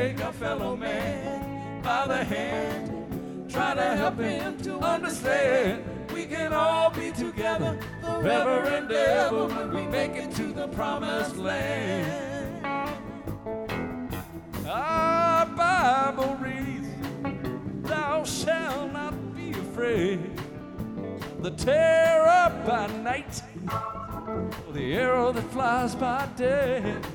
take a fellow man by the hand. Try to help him to understand we can all be together forever and ever when we make it to the promised land. Our Bible reads, thou shalt not be afraid. The terror by night, or the arrow that flies by day.